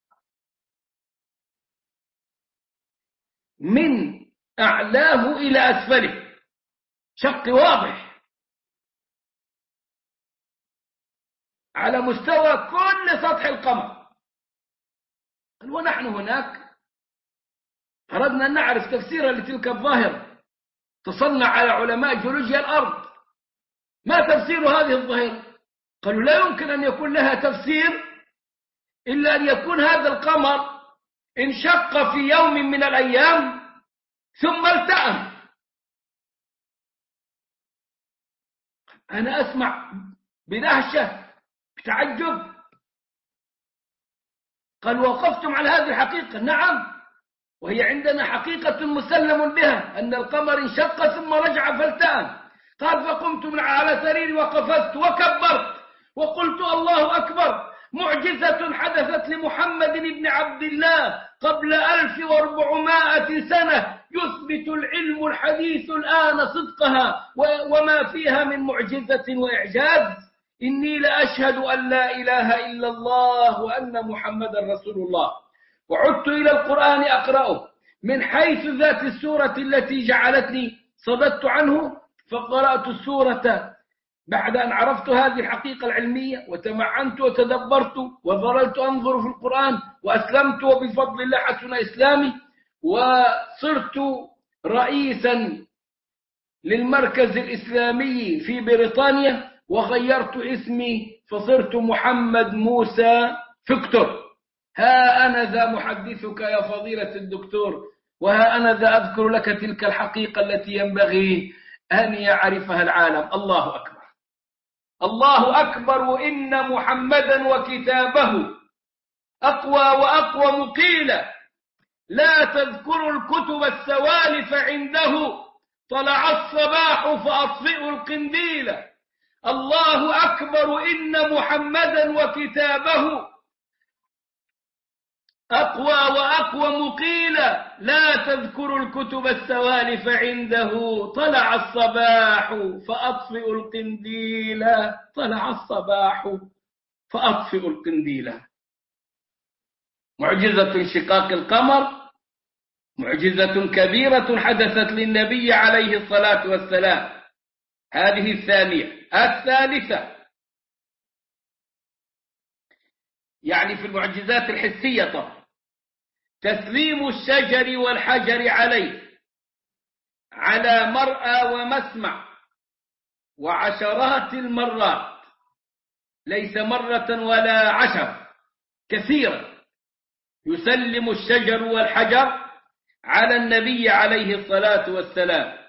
[SPEAKER 1] من أعلاه إلى أسفله، شق واضح على مستوى كل سطح القمر. قال ونحن هناك أردنا أن نعرف تفسيرا لتلك الظاهرة، تصنع على علماء جيولوجيا الأرض ما تفسير هذه الظاهرة؟ قالوا لا يمكن أن يكون لها تفسير إلا أن يكون هذا القمر انشق في يوم من الأيام ثم التأم. أنا أسمع بدهشة بتعجب. قال وقفتم على هذه الحقيقة؟ نعم، وهي عندنا حقيقة مسلم بها أن القمر انشق ثم رجع فالتأم. قال فقمت من على سريري وقفزت وكبرت وقلت الله أكبر، معجزة حدثت لمحمد بن عبد الله قبل ألف وأربعمائة سنة يثبت العلم الحديث الآن صدقها وما فيها من معجزة وإعجاز. إني لأشهد أن لا إله إلا الله وأن محمد رسول الله. وعدت إلى القرآن أقرأه من حيث ذات السورة التي جعلتني صددت عنه، فقرأت السورة بعد أن عرفت هذه الحقيقة العلمية وتمعنت وتدبرت وظللت أنظر في القرآن وأسلمت، وبفضل الله حسن إسلامي وصرت رئيسا للمركز الإسلامي في بريطانيا، وغيرت اسمي فصرت محمد موسى فيكتور. ها أنا ذا محدثك يا فضيلة الدكتور، وها أنا ذا أذكر لك تلك الحقيقة التي ينبغي أن يعرفها العالم. الله أكبر، الله أكبر. وإن محمدا وكتابه أقوى وأقوى مقيلا، لا تذكروا الكتب السوالف عنده، طلع الصباح فأطفئوا القنديل. الله أكبر. إن محمدا وكتابه أقوى وأقوى مقيلا، لا تذكروا الكتب السوالف عنده، طلع الصباح فأطفئوا القنديل. طلع الصباح فأطفئوا القنديل. معجزة انشقاق القمر معجزة كبيرة حدثت للنبي عليه الصلاة والسلام. هذه الثانية. الثالثة، يعني في المعجزات الحسية طبعا، تسليم الشجر والحجر عليه على مرأى ومسمع وعشرات المرات، ليس مرة ولا عشر، كثيرا يسلم الشجر والحجر على النبي عليه الصلاة والسلام.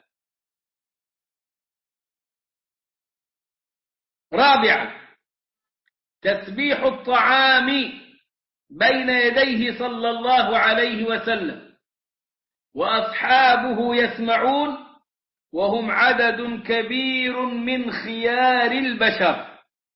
[SPEAKER 1] رابعا، تسبيح الطعام بين يديه صلى الله عليه وسلم وأصحابه يسمعون وهم عدد كبير من خيار البشر.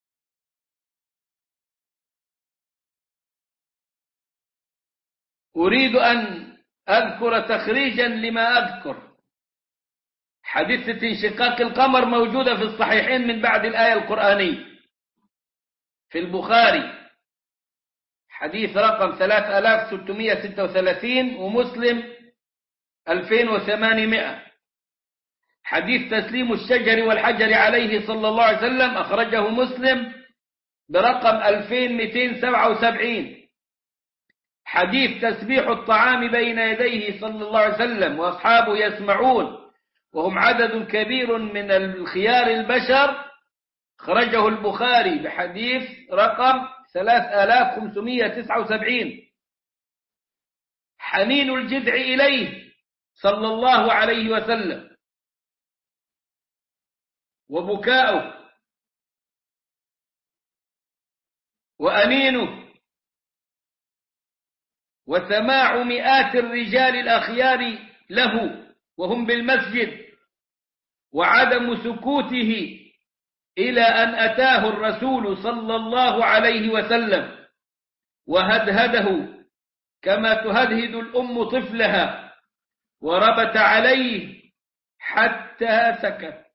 [SPEAKER 1] أريد أن أذكر تخريجا لما أذكر. حادثة انشقاق القمر موجودة في الصحيحين من بعد الآية القرآنية، في البخاري حديث رقم ثلاثة آلاف وستمائة وستة وثلاثين ومسلم ألفين وثمانمائة. حديث تسليم الشجر والحجر عليه صلى الله عليه وسلم أخرجه مسلم برقم ألفين ومئتين وسبعة وسبعين. حديث تسبيح الطعام بين يديه صلى الله عليه وسلم وأصحابه يسمعون وهم عدد كبير من الخيار البشر، خرجه البخاري بحديث رقم ثلاثة آلاف وخمسمائة وتسعة وسبعين. حنين الجذع إليه صلى الله عليه وسلم وبكاؤه وأنينه وسماع مئات الرجال الأخيار له وهم بالمسجد وعدم سكوته إلى أن أتاه الرسول صلى الله عليه وسلم وهدهده كما تهدهد الأم طفلها وربت عليه حتى سكت.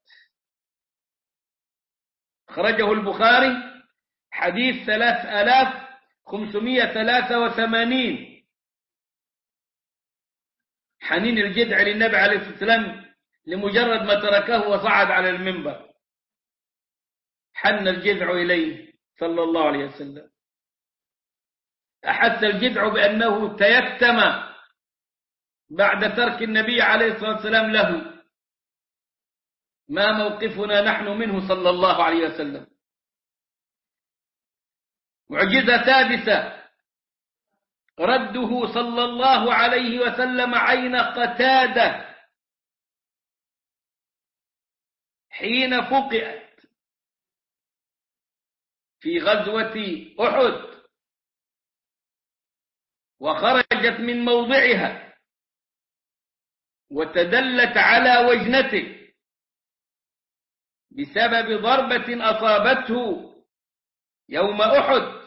[SPEAKER 1] خرجه البخاري حديث ثلاثة آلاف وخمسمائة وثلاثة وثمانين. حنين الجذع للنبي عليه الصلاة والسلام لمجرد ما تركه وصعد على المنبر، حن الجذع إليه صلى الله عليه وسلم. أحس الجذع بأنه تيتم بعد ترك النبي عليه الصلاة والسلام له. ما موقفنا نحن منه صلى الله عليه وسلم؟ معجزة سادسة، رده صلى الله عليه وسلم عين قتادة حين فقئت في غزوة أحد وخرجت من موضعها وتدلت على وجنته بسبب ضربة أصابته يوم أحد،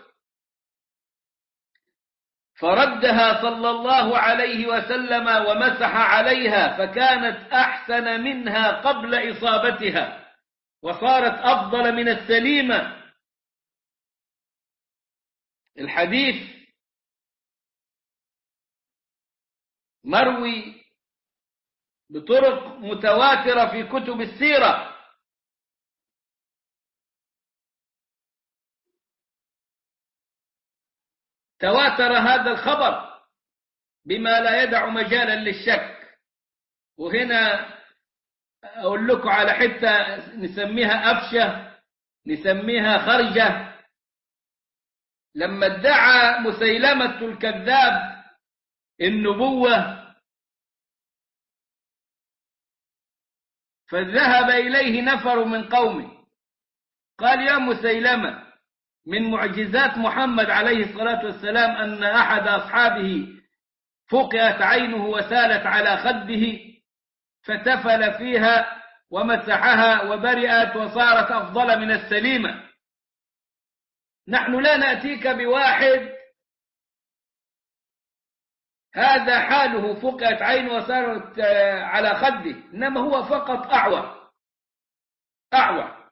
[SPEAKER 1] فردها صلى الله عليه وسلم ومسح عليها فكانت أحسن منها قبل إصابتها وصارت أفضل من السليمة. الحديث مروي بطرق متواترة في كتب السيرة. تواتر هذا الخبر بما لا يدع مجالا للشك. وهنا أقول لكم على حتة نسميها أفشة نسميها خرجة. لما ادعى مسيلمة الكذاب النبوة فذهب إليه نفر من قومه قال: يا مسيلمة، من معجزات محمد عليه الصلاة والسلام أن أحد أصحابه فقئت عينه وسالت على خده فتفل فيها ومسحها وبرئت وصارت أفضل من السليمة. نحن لا نأتيك بواحد هذا حاله فقئت عينه وصارت على خده، إنما هو فقط أعور أعور،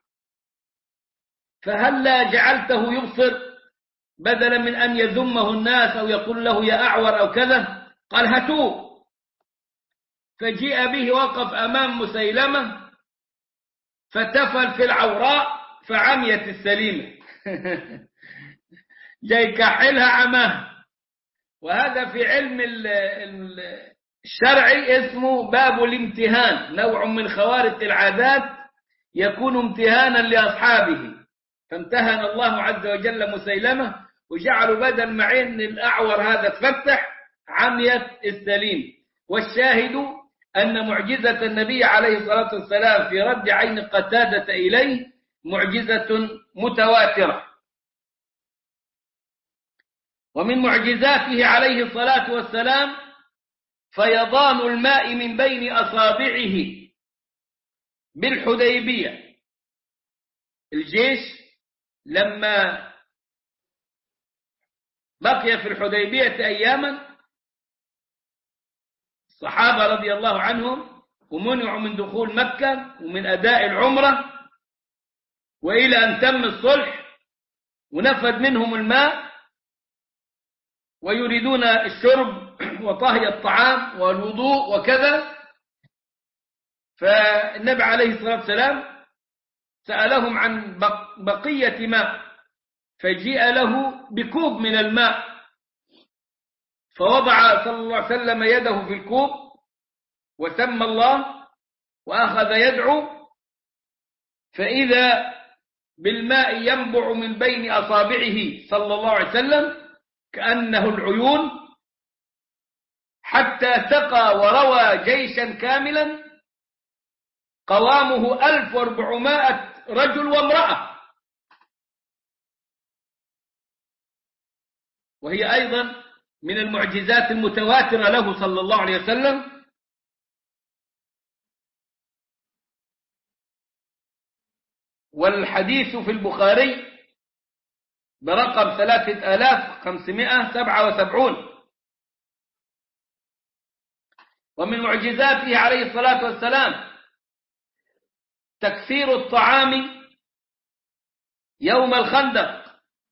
[SPEAKER 1] فهلا جعلته يبصر بدلا من أن يذمه الناس أو يقول له يا أعور أو كذا؟ قال: هاتوه. فجيء به وقف أمام مسيلمة فتفل في العوراء فعميت السليمة. جاي كحلها عماه. وهذا في علم الشرعي اسمه باب الامتهان، نوع من خوارق العادات يكون امتهانا لأصحابه. فامتهن الله عز وجل مسيلمة وجعلوا بدل ما عين الأعور هذا تفتح عميت السليم. والشاهد أن معجزة النبي عليه الصلاة والسلام في رد عين قتادة إليه معجزة متواترة. ومن معجزاته عليه الصلاة والسلام فيضان الماء من بين أصابعه بالحديبية. الجيش لما بقي في الحديبية أياما الصحابة رضي الله عنهم ومنعوا من دخول مكة ومن أداء العمرة، وإلى أن تم الصلح ونفد منهم الماء ويريدون الشرب وطهي الطعام والوضوء وكذا. فالنبي عليه الصلاة والسلام سألهم عن بقية ماء فجيء له بكوب من الماء، فوضع صلى الله عليه وسلم يده في الكوب وسمى الله وأخذ يدعو، فإذا بالماء ينبع من بين أصابعه صلى الله عليه وسلم كأنه العيون، حتى سقى وروى جيشا كاملا قوامه ألف وأربعمائة رجل وامرأة. وهي أيضا من المعجزات المتواترة له صلى الله عليه وسلم. والحديث في البخاري برقم ثلاثة آلاف خمسمائة وسبعة وسبعين. ومن معجزاته عليه الصلاة والسلام تكثير الطعام يوم الخندق،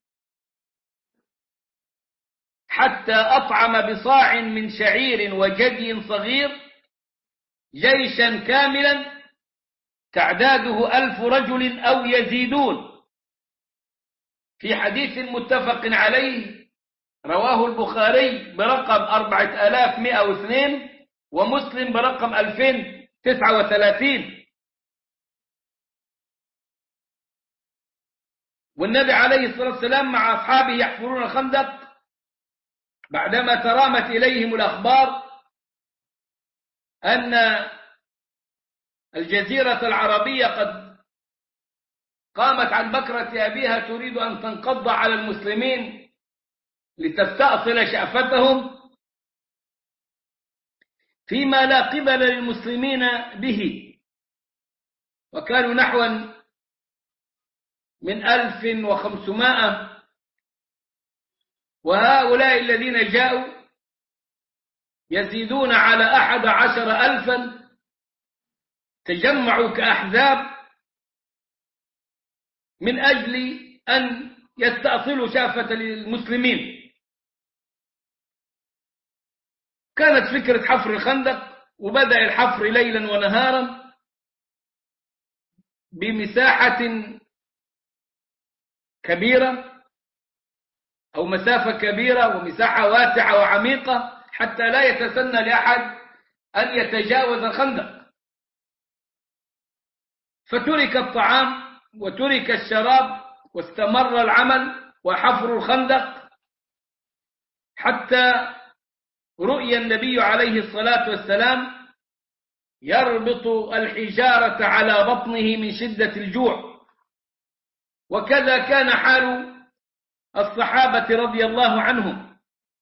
[SPEAKER 1] حتى أطعم بصاع من شعير وجدي صغير جيشا كاملا تعداده ألف رجل أو يزيدون، في حديث متفق عليه رواه البخاري برقم أربعة آلاف ومائة واثنين ومسلم برقم ألفين وتسعة وثلاثين. والنبي عليه الصلاة والسلام مع أصحابه يحفرون الخندق بعدما ترامت إليهم الأخبار أن الجزيرة العربية قد قامت عن بكرة أبيها تريد أن تنقض على المسلمين لتستأصل شأفتهم فيما لا قبل للمسلمين به، وكانوا نحو من ألف وخمسمائة. وهؤلاء الذين جاءوا يزيدون على أحد عشر ألفا، تجمعوا كأحزاب من أجل أن يستأصلوا شافة المسلمين. كانت فكرة حفر الخندق، وبدأ الحفر ليلا ونهارا بمساحة كبيرة أو مسافة كبيرة ومساحة واسعة وعميقة حتى لا يتسنى لأحد أن يتجاوز الخندق. فترك الطعام وترك الشراب واستمر العمل وحفر الخندق حتى رؤي النبي عليه الصلاة والسلام يربط الحجارة على بطنه من شدة الجوع. وكذا كان حال الصحابة رضي الله عنهم.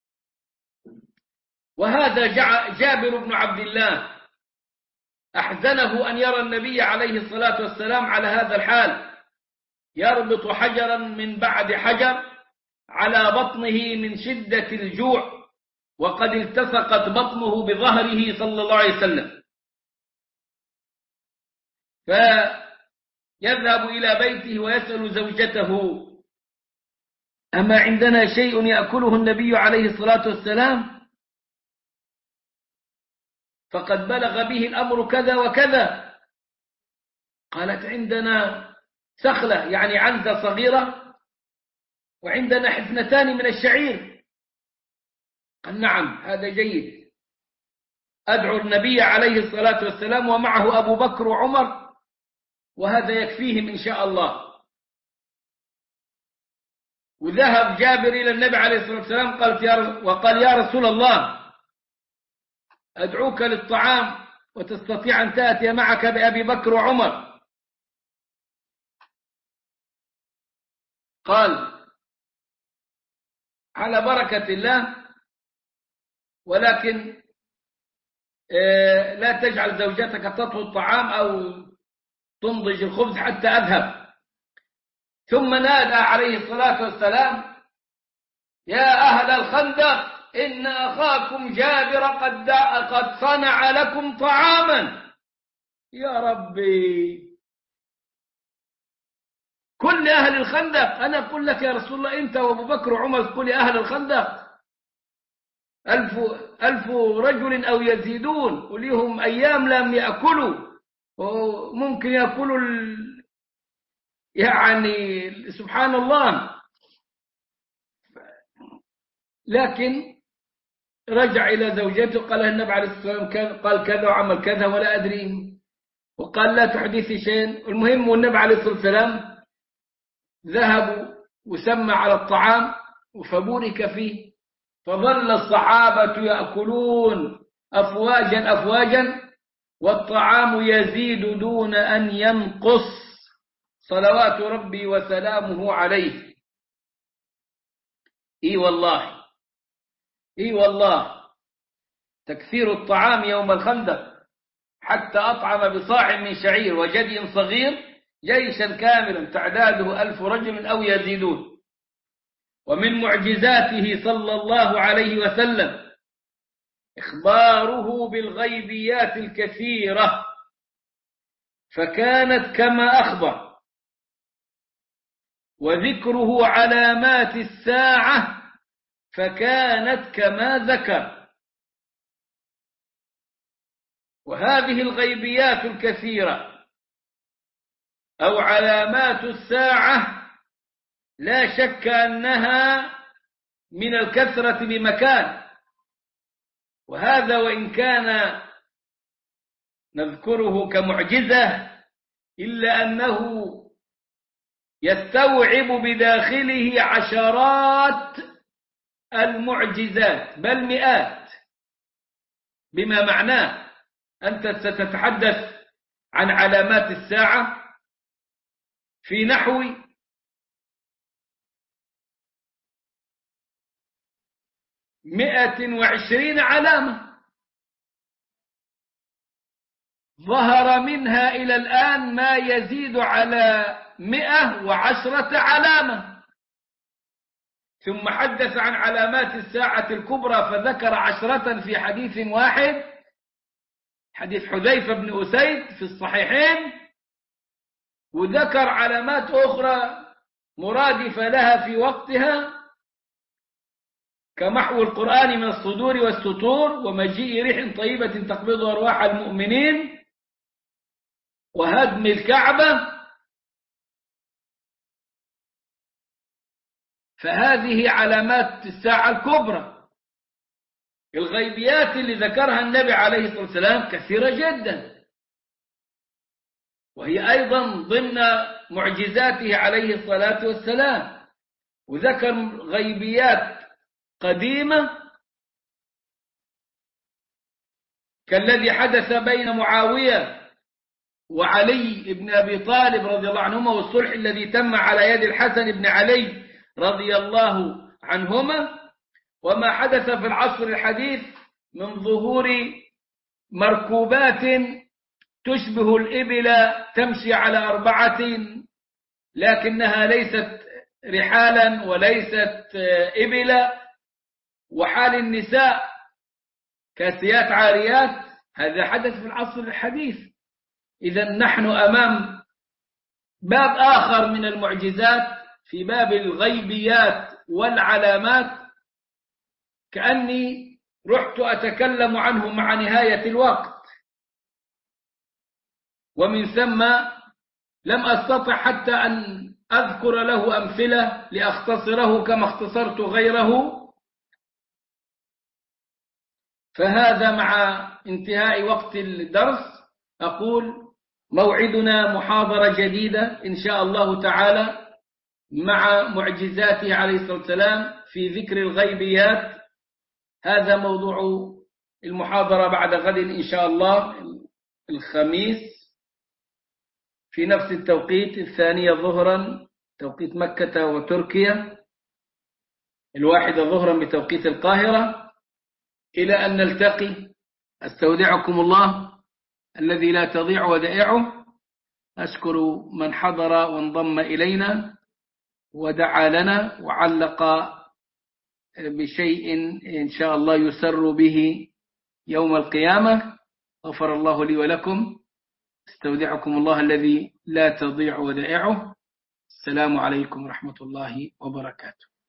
[SPEAKER 1] وهذا جابر بن عبد الله أحزنه أن يرى النبي عليه الصلاة والسلام على هذا الحال، يربط حجرا من بعد حجر على بطنه من شدة الجوع، وقد التصقت بطنه بظهره صلى الله عليه وسلم. فيذهب إلى بيته ويسأل زوجته: أما عندنا شيء يأكله النبي عليه الصلاة والسلام؟ فقد بلغ به الأمر كذا وكذا. قالت: عندنا سخلة، يعني عنزة صغيرة، وعندنا حفنتان من الشعير. قال: نعم، هذا جيد، أدعو النبي عليه الصلاة والسلام ومعه أبو بكر وعمر، وهذا يكفيهم إن شاء الله. وذهب جابر إلى النبي عليه الصلاة والسلام قالت يا وقال: يا رسول الله، أدعوك للطعام وتستطيع أن تأتي معك بأبي بكر وعمر. قال: على بركة الله، ولكن لا تجعل زوجتك تطهو الطعام أو تنضج الخبز حتى أذهب. ثم نادى عليه الصلاة والسلام: يا أهل الخندق، إن أخاكم جابر قد قد صنع لكم طعاما. يا ربي، كل أهل الخندق. أنا أقول لك يا رسول الله، أنت وأبو بكر وعمر كل أهل الخندق، ألف, ألف رجل أو يزيدون، وليهم أيام لم يأكلوا، وممكن يأكلوا ال... يعني سبحان الله. لكن رجع إلى زوجته قال النبي عليه الصلاة والسلام قال كذا وعمل كذا ولا أدري، وقال لا تحدثي شيء. المهم والنبي عليه الصلاة والسلام ذهبوا وسمى على الطعام فبورك فيه، فظل الصحابة يأكلون أفواجا أفواجا والطعام يزيد دون أن ينقص، صلوات ربي وسلامه عليه. إي والله، إي والله، تكثير الطعام يوم الخندق حتى أطعم بصاع من شعير وجدي صغير جيشا كاملا تعداده ألف رجل أو يزيدون. ومن معجزاته صلى الله عليه وسلم إخباره بالغيبيات الكثيرة، فكانت كما أخبر، وذكره علامات الساعة فكانت كما ذكر. وهذه الغيبيات الكثيرة أو علامات الساعة لا شك أنها من الكثرة بمكان، وهذا وإن كان نذكره كمعجزة إلا أنه يستوعب بداخله عشرات المعجزات بل مئات، بما معناه أنت ستتحدث عن علامات الساعة في نحو مئة وعشرين علامة ظهر منها إلى الآن ما يزيد على مئة وعشرة علامة. ثم حدث عن علامات الساعة الكبرى فذكر عشرة في حديث واحد، حديث حذيفة بن أسيد في الصحيحين، وذكر علامات أخرى مرادفة لها في وقتها كمحو القرآن من الصدور والسطور، ومجيء ريح طيبة تقبض أرواح المؤمنين، وهدم الكعبة. فهذه علامات الساعة الكبرى. الغيبيات اللي ذكرها النبي عليه الصلاة والسلام كثيرة جدا، وهي أيضا ضمن معجزاته عليه الصلاة والسلام، وذكر غيبيات قديمة كالذي حدث بين معاوية وعلي بن أبي طالب رضي الله عنهما، والصلح الذي تم على يد الحسن بن علي رضي الله عنهما، وما حدث في العصر الحديث من ظهور مركوبات تشبه الإبل تمشي على أربعة لكنها ليست رحالا وليست إبلا، وحال النساء كاسيات عاريات، هذا حدث في العصر الحديث. إذا نحن أمام باب آخر من المعجزات في باب الغيبيات والعلامات، كأني رحت أتكلم عنه مع نهاية الوقت، ومن ثم لم أستطع حتى أن أذكر له أمثلة لأختصره كما اختصرت غيره. فهذا مع انتهاء وقت الدرس أقول موعدنا محاضرة جديدة إن شاء الله تعالى مع معجزاته عليه الصلاة والسلام في ذكر الغيبيات. هذا موضوع المحاضرة بعد غد إن شاء الله الخميس في نفس التوقيت، الثانية ظهرا توقيت مكة وتركيا، الواحدة ظهرا بتوقيت القاهرة. إلى أن نلتقي أستودعكم الله الذي لا تضيع ودائعه. أشكر من حضر وانضم إلينا ودعا لنا وعلق بشيء إن شاء الله يسر به يوم القيامة. غفر الله لي ولكم. استودعكم الله الذي لا تضيع ودائعه. السلام عليكم ورحمة الله وبركاته.